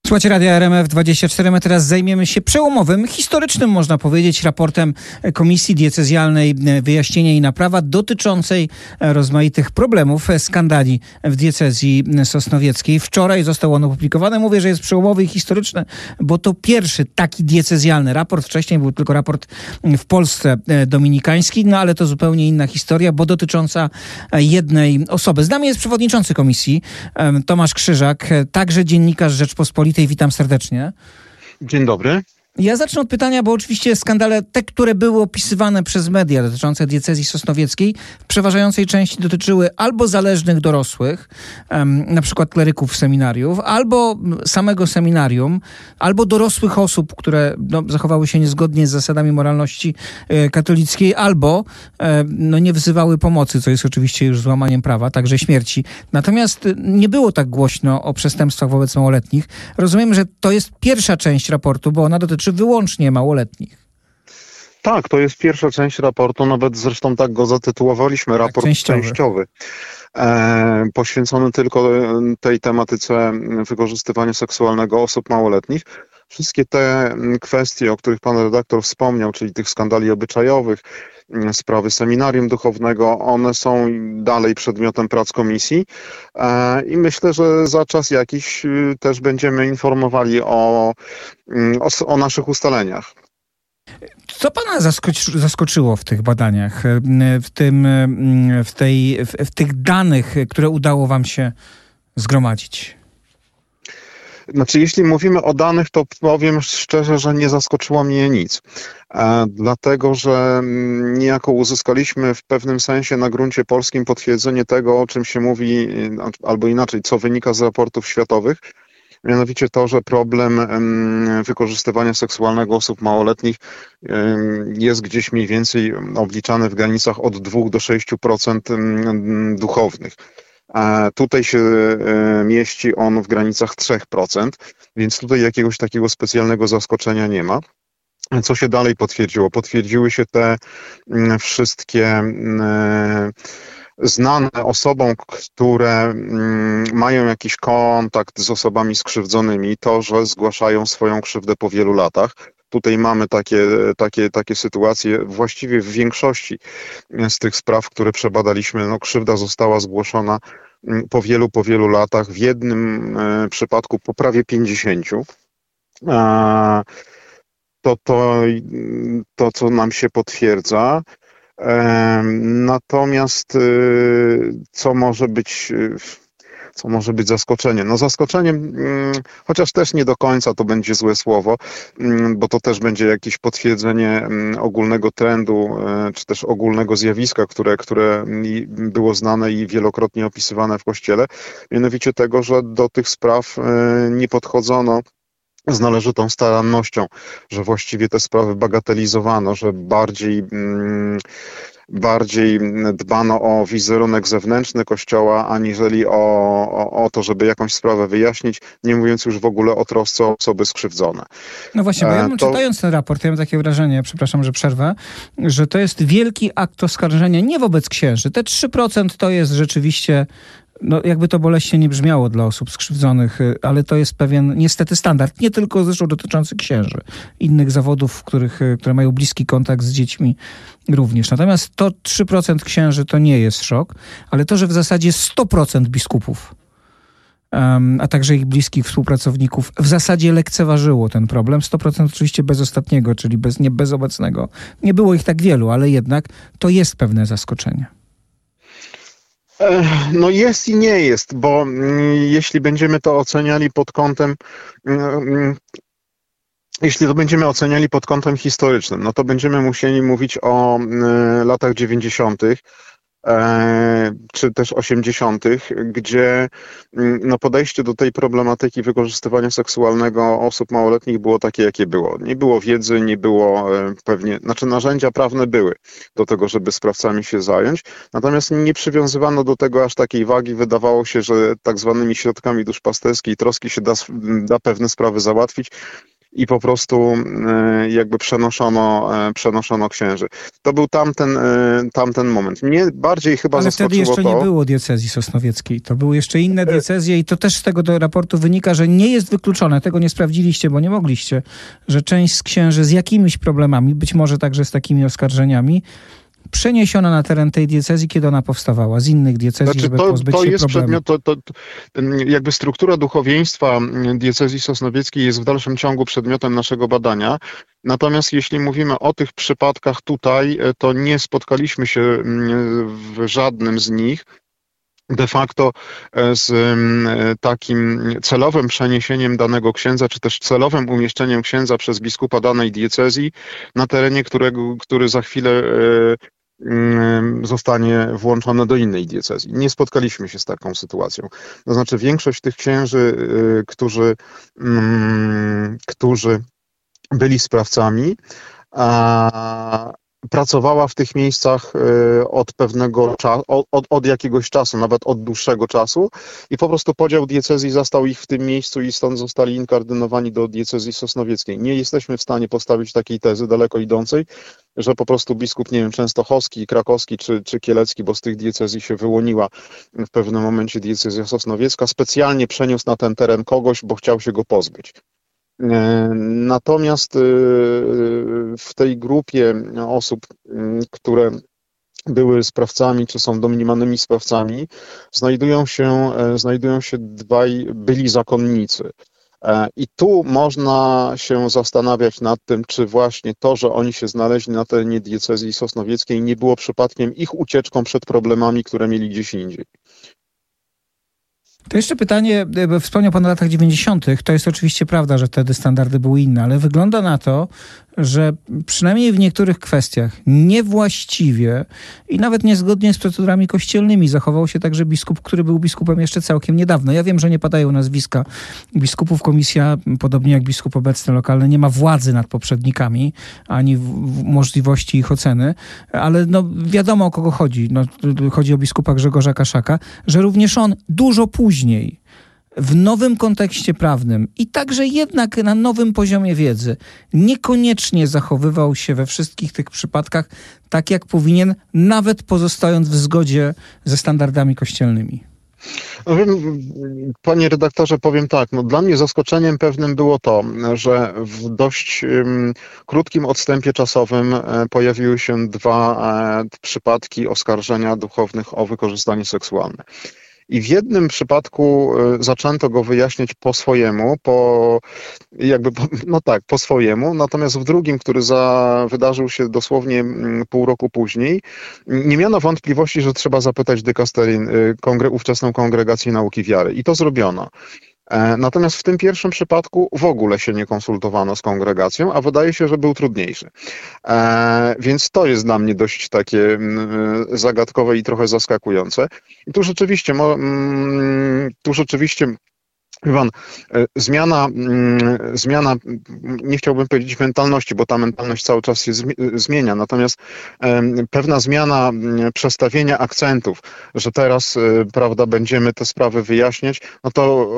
Słuchajcie Radia RMF24. My teraz zajmiemy się przełomowym, historycznym można powiedzieć, raportem Komisji Diecezjalnej Wyjaśnienia i Naprawa dotyczącej rozmaitych problemów, skandali w diecezji sosnowieckiej. Wczoraj został on opublikowany. Mówię, że jest przełomowy i historyczny, bo to pierwszy taki diecezjalny raport. Wcześniej był tylko raport w Polsce dominikański, no ale to zupełnie inna historia, bo dotycząca jednej osoby. Z nami jest przewodniczący komisji, Tomasz Krzyżak, także dziennikarz Rzeczpospolitej. Witam serdecznie. Dzień dobry. Ja zacznę od pytania, bo oczywiście skandale, te, które były opisywane przez media dotyczące diecezji sosnowieckiej, w przeważającej części dotyczyły albo zależnych dorosłych, na przykład kleryków seminariów, albo samego seminarium, albo dorosłych osób, które zachowały się niezgodnie z zasadami moralności katolickiej, albo nie wzywały pomocy, co jest oczywiście już złamaniem prawa, także śmierci. Natomiast nie było tak głośno o przestępstwach wobec małoletnich. Rozumiem, że to jest pierwsza część raportu, bo ona dotyczy wyłącznie małoletnich. Tak, to jest pierwsza część raportu, nawet zresztą tak go zatytułowaliśmy, raport częściowy. Poświęcony tylko tej tematyce wykorzystywania seksualnego osób małoletnich. Wszystkie te kwestie, o których pan redaktor wspomniał, czyli tych skandali obyczajowych, sprawy seminarium duchownego, one są dalej przedmiotem prac komisji i myślę, że za czas jakiś też będziemy informowali o naszych ustaleniach. Co pana zaskoczyło w tych badaniach, w tych danych, które udało wam się zgromadzić? Znaczy, jeśli mówimy o danych, to powiem szczerze, że nie zaskoczyło mnie nic. Dlatego, że niejako uzyskaliśmy w pewnym sensie na gruncie polskim potwierdzenie tego, o czym się mówi, albo inaczej, co wynika z raportów światowych. Mianowicie to, że problem wykorzystywania seksualnego osób małoletnich jest gdzieś mniej więcej obliczany w granicach od 2 do 6% duchownych. Tutaj się mieści on w granicach 3%, więc tutaj jakiegoś takiego specjalnego zaskoczenia nie ma. Co się dalej potwierdziło? Potwierdziły się te wszystkie znane osobom, które mają jakiś kontakt z osobami skrzywdzonymi, to, że zgłaszają swoją krzywdę po wielu latach. Tutaj mamy takie sytuacje. Właściwie w większości z tych spraw, które przebadaliśmy, krzywda została zgłoszona po wielu latach. W jednym przypadku po prawie 50. To co nam się potwierdza. Natomiast co może być zaskoczeniem? No zaskoczeniem, chociaż też nie do końca to będzie złe słowo, bo to też będzie jakieś potwierdzenie ogólnego trendu, czy też ogólnego zjawiska, które było znane i wielokrotnie opisywane w Kościele, mianowicie tego, że do tych spraw nie podchodzono z należytą starannością, że właściwie te sprawy bagatelizowano, że bardziej dbano o wizerunek zewnętrzny Kościoła, aniżeli o to, żeby jakąś sprawę wyjaśnić, nie mówiąc już w ogóle o trosce o osoby skrzywdzone. No właśnie, bo ja czytając ten raport, ja mam takie wrażenie, przepraszam, że przerwę, że to jest wielki akt oskarżenia nie wobec księży. Te 3% to jest rzeczywiście, jakby to boleśnie nie brzmiało dla osób skrzywdzonych, ale to jest pewien niestety standard, nie tylko zresztą dotyczący księży, innych zawodów, które mają bliski kontakt z dziećmi również. Natomiast to 3% księży to nie jest szok, ale to, że w zasadzie 100% biskupów, a także ich bliskich współpracowników w zasadzie lekceważyło ten problem. 100% oczywiście bez ostatniego, czyli bez obecnego. Nie było ich tak wielu, ale jednak to jest pewne zaskoczenie. No jest i nie jest, bo jeśli będziemy to oceniali pod kątem historycznym, no to będziemy musieli mówić o latach 90. Czy też 80., gdzie podejście do tej problematyki wykorzystywania seksualnego osób małoletnich było takie, jakie było. Nie było wiedzy, nie było narzędzia prawne były do tego, żeby sprawcami się zająć, natomiast nie przywiązywano do tego aż takiej wagi. Wydawało się, że tak zwanymi środkami duszpasterskiej troski się da pewne sprawy załatwić. i po prostu jakby przenoszono księży. To był tamten moment. Mnie bardziej chyba zaskoczyło to... Ale wtedy jeszcze nie było diecezji sosnowieckiej. To były jeszcze inne diecezje i to też z tego raportu wynika, że nie jest wykluczone, tego nie sprawdziliście, bo nie mogliście, że część z księży z jakimiś problemami, być może także z takimi oskarżeniami, przeniesiona na teren tej diecezji, kiedy ona powstawała, z innych diecezji, żeby pozbyć się problemu. Jakby struktura duchowieństwa diecezji sosnowieckiej jest w dalszym ciągu przedmiotem naszego badania. Natomiast jeśli mówimy o tych przypadkach tutaj, to nie spotkaliśmy się w żadnym z nich de facto z takim celowym przeniesieniem danego księdza, czy też celowym umieszczeniem księdza przez biskupa danej diecezji na terenie, który za chwilę zostanie włączone do innej diecezji. Nie spotkaliśmy się z taką sytuacją. To znaczy większość tych księży, którzy byli sprawcami, pracowała w tych miejscach od pewnego czasu, od jakiegoś czasu, nawet od dłuższego czasu i po prostu podział diecezji zastał ich w tym miejscu i stąd zostali inkardynowani do diecezji sosnowieckiej. Nie jesteśmy w stanie postawić takiej tezy daleko idącej, że po prostu biskup, nie wiem, częstochowski, krakowski czy kielecki, bo z tych diecezji się wyłoniła w pewnym momencie diecezja sosnowiecka, specjalnie przeniósł na ten teren kogoś, bo chciał się go pozbyć. Natomiast w tej grupie osób, które były sprawcami, czy są domniemanymi sprawcami, znajdują się dwaj byli zakonnicy. I tu można się zastanawiać nad tym, czy właśnie to, że oni się znaleźli na terenie diecezji sosnowieckiej, nie było przypadkiem ich ucieczką przed problemami, które mieli gdzieś indziej. To jeszcze pytanie, bo wspomniał Pan o latach 90. To jest oczywiście prawda, że wtedy standardy były inne, ale wygląda na to, że przynajmniej w niektórych kwestiach niewłaściwie i nawet niezgodnie z procedurami kościelnymi zachował się także biskup, który był biskupem jeszcze całkiem niedawno. Ja wiem, że nie padają nazwiska biskupów. Komisja, podobnie jak biskup obecny lokalny, nie ma władzy nad poprzednikami, ani możliwości ich oceny, ale wiadomo, o kogo chodzi. Chodzi o biskupa Grzegorza Kaszaka, że również on dużo później w nowym kontekście prawnym i także jednak na nowym poziomie wiedzy niekoniecznie zachowywał się we wszystkich tych przypadkach tak, jak powinien, nawet pozostając w zgodzie ze standardami kościelnymi. Panie redaktorze, powiem tak, dla mnie zaskoczeniem pewnym było to, że w dość krótkim odstępie czasowym pojawiły się dwa przypadki oskarżenia duchownych o wykorzystanie seksualne. I w jednym przypadku zaczęto go wyjaśniać po swojemu, po swojemu, natomiast w drugim, który wydarzył się dosłownie pół roku później, nie miano wątpliwości, że trzeba zapytać dykasterię, ówczesną Kongregację Nauki Wiary. I to zrobiono. Natomiast w tym pierwszym przypadku w ogóle się nie konsultowano z kongregacją, a wydaje się, że był trudniejszy. Więc to jest dla mnie dość takie zagadkowe i trochę zaskakujące. I tu rzeczywiście Iwan, zmiana, nie chciałbym powiedzieć mentalności, bo ta mentalność cały czas się zmienia, natomiast pewna zmiana przestawienia akcentów, że teraz, prawda, będziemy te sprawy wyjaśniać, no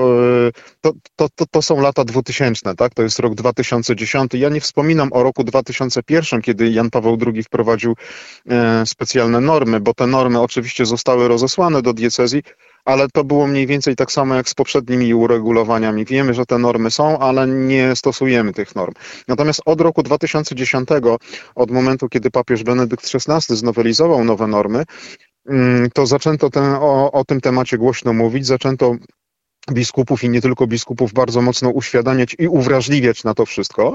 to są lata 2000, tak? To jest rok 2010. Ja nie wspominam o roku 2001, kiedy Jan Paweł II wprowadził specjalne normy, bo te normy oczywiście zostały rozesłane do diecezji, ale to było mniej więcej tak samo jak z poprzednimi uregulowaniami. Wiemy, że te normy są, ale nie stosujemy tych norm. Natomiast od roku 2010, od momentu, kiedy papież Benedykt XVI znowelizował nowe normy, to zaczęto o tym temacie głośno mówić, zaczęto biskupów i nie tylko biskupów bardzo mocno uświadamiać i uwrażliwiać na to wszystko.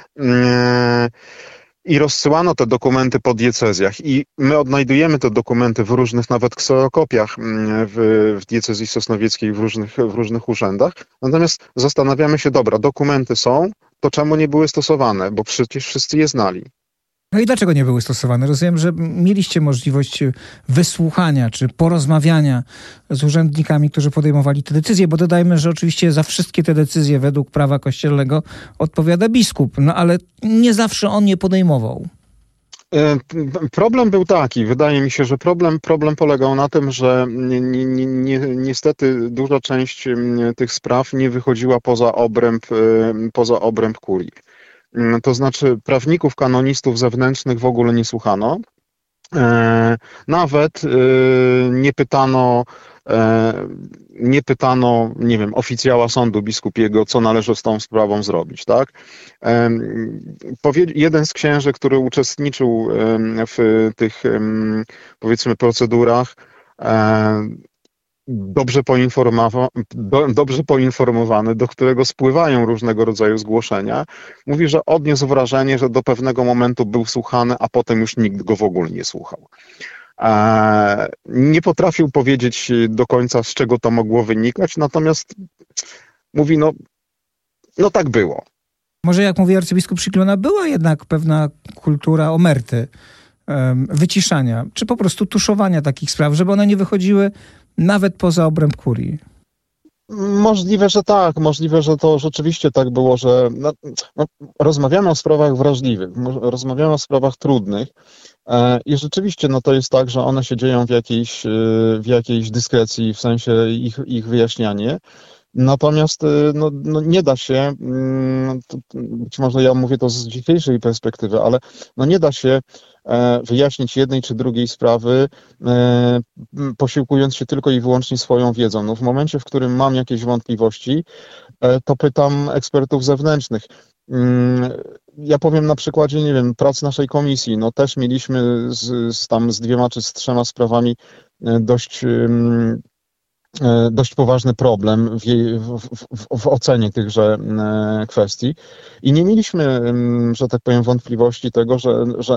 I rozsyłano te dokumenty po diecezjach i my odnajdujemy te dokumenty w różnych nawet kserokopiach w diecezji sosnowieckiej, w różnych urzędach. Natomiast zastanawiamy się, dobra, dokumenty są, to czemu nie były stosowane? Bo przecież wszyscy je znali. No i dlaczego nie były stosowane? Rozumiem, że mieliście możliwość wysłuchania czy porozmawiania z urzędnikami, którzy podejmowali te decyzje, bo dodajmy, że oczywiście za wszystkie te decyzje według prawa kościelnego odpowiada biskup, no ale nie zawsze on je podejmował. Problem był taki, wydaje mi się, że problem polegał na tym, że niestety duża część tych spraw nie wychodziła poza obręb kurii. To znaczy prawników, kanonistów zewnętrznych w ogóle nie słuchano. Nawet nie pytano, nie wiem, oficjała sądu biskupiego, co należy z tą sprawą zrobić, tak? Jeden z księży, który uczestniczył w tych, powiedzmy, procedurach, dobrze poinformowany, do którego spływają różnego rodzaju zgłoszenia, mówi, że odniósł wrażenie, że do pewnego momentu był słuchany, a potem już nikt go w ogóle nie słuchał. Nie potrafił powiedzieć do końca, z czego to mogło wynikać, natomiast mówi, no tak było. Może jak mówi arcybiskup Szykluna, była jednak pewna kultura omerty, wyciszania, czy po prostu tuszowania takich spraw, żeby one nie wychodziły nawet poza obręb kurii. Możliwe, że tak. Możliwe, że to rzeczywiście tak było, że rozmawiamy o sprawach wrażliwych, rozmawiamy o sprawach trudnych i rzeczywiście to jest tak, że one się dzieją w jakiejś dyskrecji, w sensie ich wyjaśnianie. Natomiast nie da się, być może ja mówię to z dzisiejszej perspektywy, ale nie da się wyjaśnić jednej czy drugiej sprawy, posiłkując się tylko i wyłącznie swoją wiedzą. W momencie, w którym mam jakieś wątpliwości, to pytam ekspertów zewnętrznych. Ja powiem na przykładzie, nie wiem, prac naszej komisji. Też mieliśmy z 2 czy z 3 sprawami dość poważny problem w ocenie tychże kwestii i nie mieliśmy, że tak powiem, wątpliwości tego, że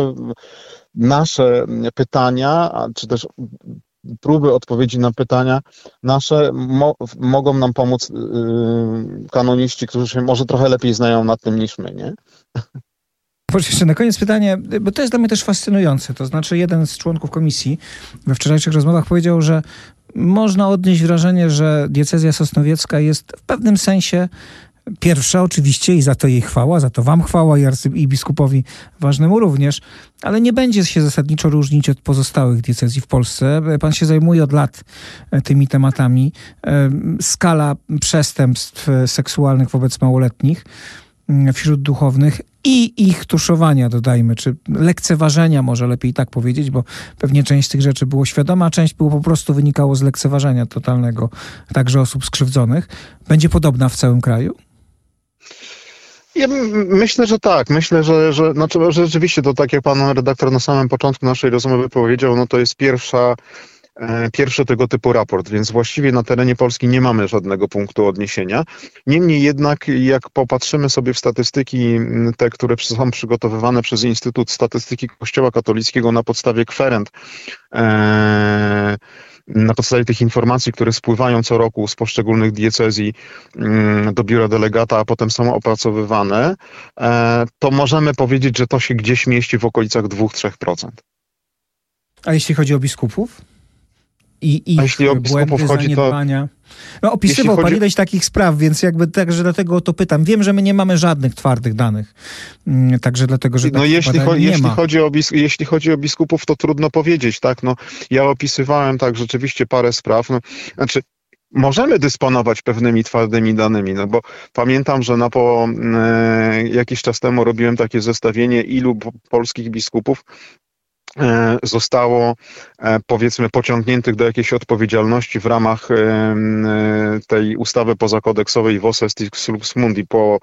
nasze pytania, czy też próby odpowiedzi na pytania nasze mogą nam pomóc kanoniści, którzy się może trochę lepiej znają nad tym niż my, nie? Proszę, jeszcze na koniec pytanie, bo to jest dla mnie też fascynujące. To znaczy jeden z członków komisji we wczorajszych rozmowach powiedział, że można odnieść wrażenie, że diecezja sosnowiecka jest w pewnym sensie pierwsza oczywiście i za to jej chwała, za to wam chwała i biskupowi ważnemu również, ale nie będzie się zasadniczo różnić od pozostałych diecezji w Polsce. Pan się zajmuje od lat tymi tematami. Skala przestępstw seksualnych wobec małoletnich wśród duchownych i ich tuszowania, dodajmy, czy lekceważenia, może lepiej tak powiedzieć, bo pewnie część z tych rzeczy było świadoma, a część po prostu wynikało z lekceważenia totalnego także osób skrzywdzonych. Będzie podobna w całym kraju? Ja myślę, że tak. Myślę, że rzeczywiście to tak jak pan redaktor na samym początku naszej rozmowy powiedział, to jest pierwszy tego typu raport, więc właściwie na terenie Polski nie mamy żadnego punktu odniesienia. Niemniej jednak, jak popatrzymy sobie w statystyki, te, które są przygotowywane przez Instytut Statystyki Kościoła Katolickiego na podstawie kwerend, na podstawie tych informacji, które spływają co roku z poszczególnych diecezji do biura delegata, a potem są opracowywane, to możemy powiedzieć, że to się gdzieś mieści w okolicach 2-3%. A jeśli chodzi o biskupów? I jeśli o biskupów chodzi, zaniedbania. Opisywał pan ileś takich spraw, więc jakby także dlatego o to pytam. Wiem, że my nie mamy żadnych twardych danych. Także dlatego, że jeśli chodzi o biskupów, to trudno powiedzieć, tak? Ja opisywałem tak rzeczywiście parę spraw. Możemy dysponować pewnymi twardymi danymi, bo pamiętam, że jakiś czas temu robiłem takie zestawienie, ilu polskich biskupów zostało, powiedzmy, pociągniętych do jakiejś odpowiedzialności w ramach tej ustawy pozakodeksowej Vos est lux mundi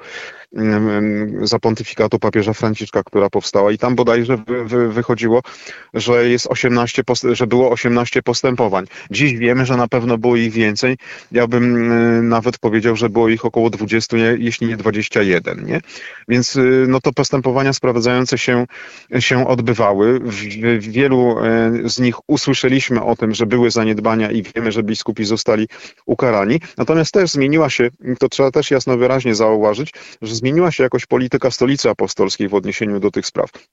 za pontyfikatu papieża Franciszka, która powstała i tam bodajże wychodziło, że że było 18 postępowań. Dziś wiemy, że na pewno było ich więcej. Ja bym nawet powiedział, że było ich około 20, jeśli nie 21, nie? Więc to postępowania sprowadzające się odbywały. W wielu z nich usłyszeliśmy o tym, że były zaniedbania i wiemy, że biskupi zostali ukarani. Natomiast też zmieniła się, to trzeba też jasno wyraźnie zauważyć, że zmieniła się jakoś polityka Stolicy Apostolskiej w odniesieniu do tych spraw.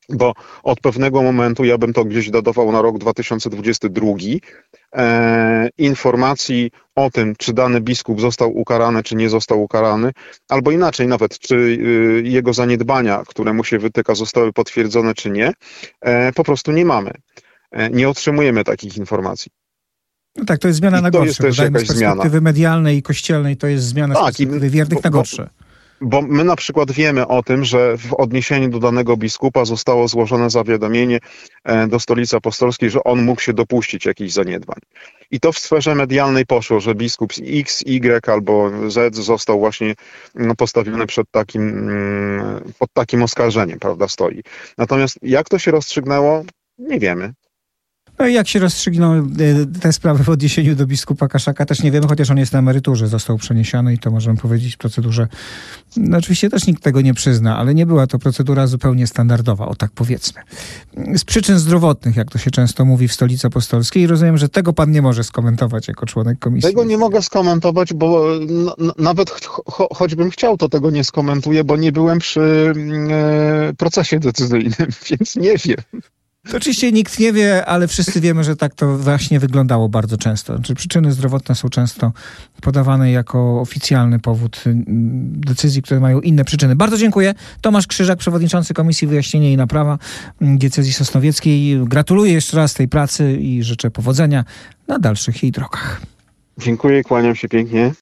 bo od pewnego momentu, ja bym to gdzieś datował na rok 2022, informacji o tym, czy dany biskup został ukarany, czy nie został ukarany, albo inaczej nawet, czy jego zaniedbania, które mu się wytyka, zostały potwierdzone, czy nie, po prostu nie mamy. Nie otrzymujemy takich informacji. No tak, to jest zmiana na gorsze. To jest też jakaś z perspektywy medialnej i kościelnej to jest zmiana z perspektywy wiernych na gorsze. Bo my na przykład wiemy o tym, że w odniesieniu do danego biskupa zostało złożone zawiadomienie do Stolicy Apostolskiej, że on mógł się dopuścić jakichś zaniedbań. I to w sferze medialnej poszło, że biskup X, Y albo Z został właśnie postawiony pod takim oskarżeniem, prawda, stoi. Natomiast jak to się rozstrzygnęło, nie wiemy. No i jak się rozstrzygną te sprawy w odniesieniu do biskupa Kaszaka, też nie wiemy, chociaż on jest na emeryturze, został przeniesiony i to możemy powiedzieć w procedurze. No oczywiście też nikt tego nie przyzna, ale nie była to procedura zupełnie standardowa, o tak powiedzmy. Z przyczyn zdrowotnych, jak to się często mówi w Stolicy Apostolskiej, i rozumiem, że tego pan nie może skomentować jako członek komisji. Tego nie mogę skomentować, bo nawet choćbym chciał, to tego nie skomentuję, bo nie byłem przy procesie decyzyjnym, więc nie wiem. To oczywiście nikt nie wie, ale wszyscy wiemy, że tak to właśnie wyglądało bardzo często. Znaczy, przyczyny zdrowotne są często podawane jako oficjalny powód decyzji, które mają inne przyczyny. Bardzo dziękuję. Tomasz Krzyżak, przewodniczący Komisji Wyjaśnienia i Naprawa Diecezji Sosnowieckiej. Gratuluję jeszcze raz tej pracy i życzę powodzenia na dalszych jej drogach. Dziękuję, kłaniam się pięknie.